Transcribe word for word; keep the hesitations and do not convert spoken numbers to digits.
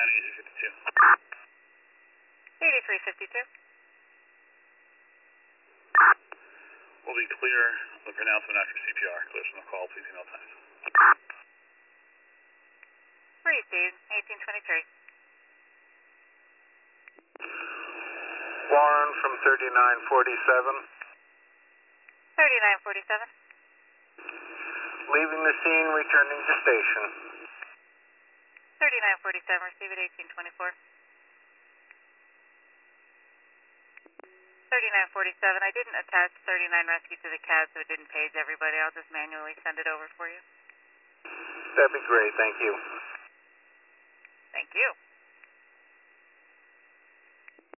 eighty-three fifty-two. eighty-three fifty-two. Will be clear the pronouncement after C P R. Clear from the call, please email times. Received, eighteen twenty-three. Warren from thirty-nine forty-seven. thirty-nine forty-seven. Leaving the scene, returning to station. thirty-nine forty-seven, receive it eighteen twenty-four. thirty-nine forty-seven, I didn't attach thirty-nine rescue to the C A D, so it didn't page everybody. I'll just manually send it over for you. That'd be great, thank you. Thank you.